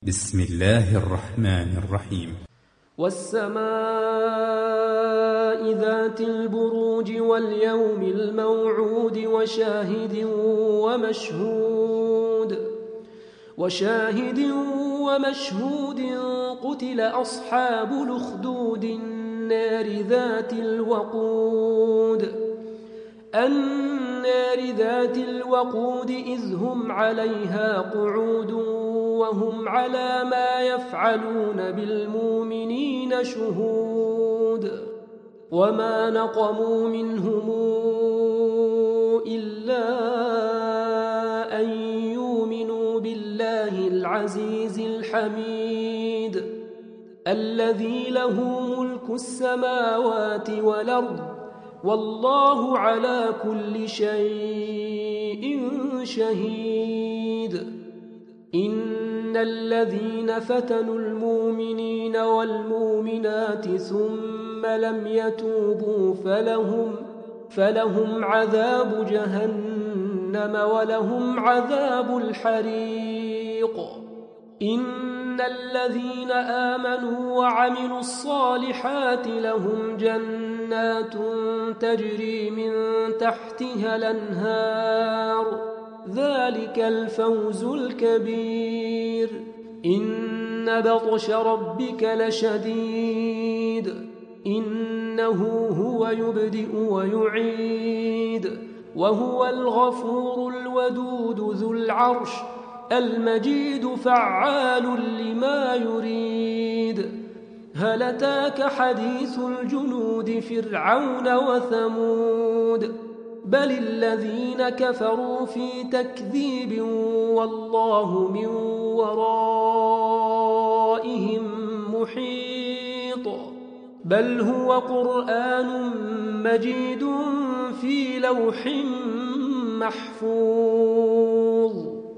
بسم الله الرحمن الرحيم. والسماء ذات البروج واليوم الموعود وشاهد قتل أصحاب الأخدود النار ذات الوقود إذ هم عليها قعود وهم على ما يفعلون بالمؤمنين شهود وما نقموا منهم إلا أن يؤمنوا بالله العزيز الحميد الذي له ملك السماوات والأرض والله على كل شيء شهيد. إن الذين فتنوا المؤمنين والمؤمنات ثم لم يتوبوا فلهم عذاب جهنم ولهم عذاب الحريق. إن الذين آمنوا وعملوا الصالحات لهم جنات تجري من تحتها الأنهار ذلك الفوز الكبير. إن بطش ربك لشديد إنه هو يبدئ ويعيد وهو الغفور الودود ذو العرش المجيد فعال لما يريد. هل أتاك حديث الجنود فرعون وثمود بل الذين كفروا في تكذيب والله من ورائهم محيط. بل هو قرآن مجيد في لوح محفوظ.